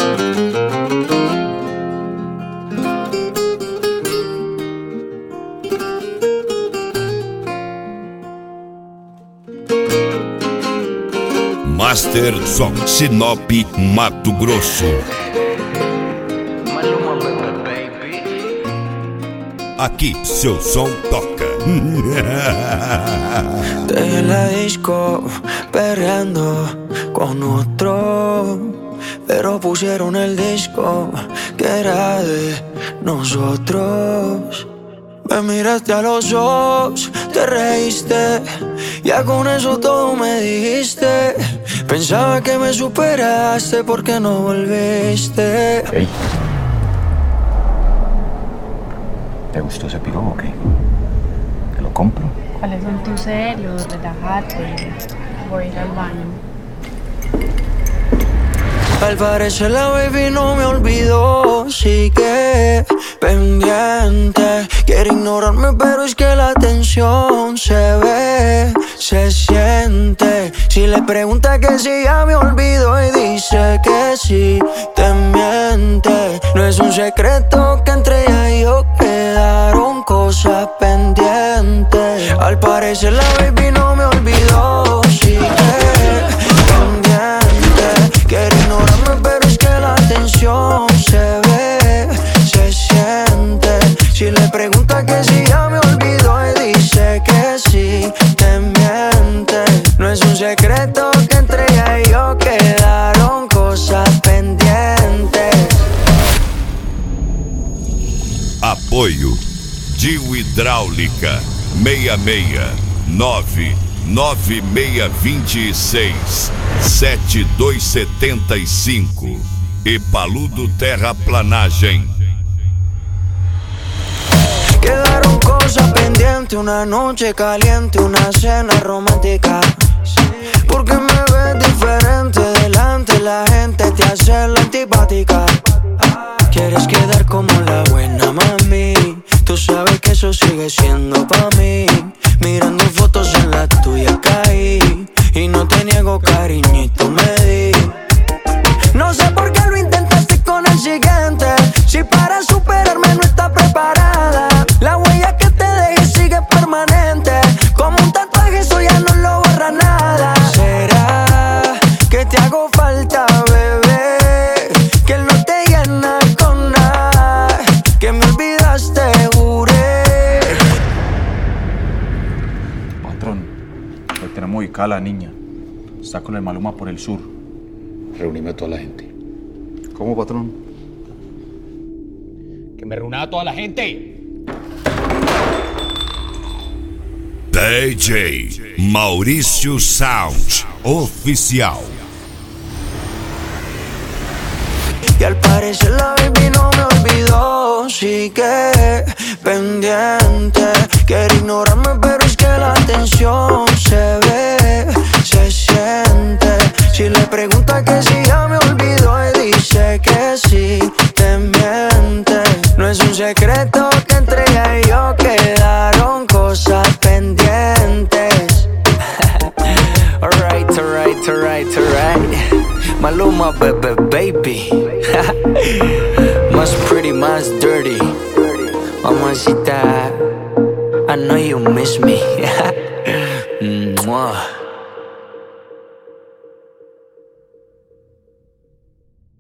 Master Som, Sinop, Mato Grosso. Aqui seu som toca. Dejé la disco perreando con otro, pero pusieron el disco que era de nosotros. Me miraste a los ojos, te reíste, ya con eso todo me dijiste. Pensaba que me superaste porque no volviste. Hey. ¿Te gustó ese piro o qué? ¿Te lo compro? ¿Cuáles son tus celos? Relájate. Voy a ir al baño. Al parecer la baby no me olvidó, sigue pendiente. Quiere ignorarme pero es que la tensión se ve, se siente. Si le pregunta que si ya me olvidó y dice que sí, te miente. No es un secreto que entre ella y yo quedaron cosas pendientes. Al parecer la baby no me olvidó, sigue pendiente. Quiere ignorarme pero es que la tensión se ve, se siente. Si le pregunta que si ya me olvidó y dice que sí, te miente. No es un secreto que entre ella y yo quedaron cosas pendientes. Apoio Dio Hidráulica 669 9626 7275 e Paludo Terraplanagem. Quedaron cosas pendientes, una noche caliente, una cena romántica. Porque me ves diferente delante, la gente te hace la antipática. Quieres quedar como la buena mami, tú sabes que eso sigue siendo pa' mí. Mirando fotos en la tuya caí, y no te niego cariñito me di. No sé por qué lo intentaste con el siguiente, si para superarme no estás preparada. La huella que te dejé sigue permanente, como un tatuaje eso ya no lo borra nada. ¿Será que te hago falta, bebé? Que no te llena con nada, que me olvidaste, juré. Patrón, hoy tenemos ubicada a la niña. Está con el Maluma por el sur. Reunime a toda la gente. ¿Cómo, patrón? Que me reúna a toda la gente. DJ Maurício Sound Oficial. Y al parecer la baby no me olvidó, sigue pendiente. Quiere ignorarme pero es que la tensión se ve, se siente. Si le pregunta que si ya me olvidó y dice que sí, te miente. No es un secreto que entre ella y yo quedaron cosas pendientes. Alright. Maluma, baby. Más pretty, más dirty. Mamacita, I know you miss me.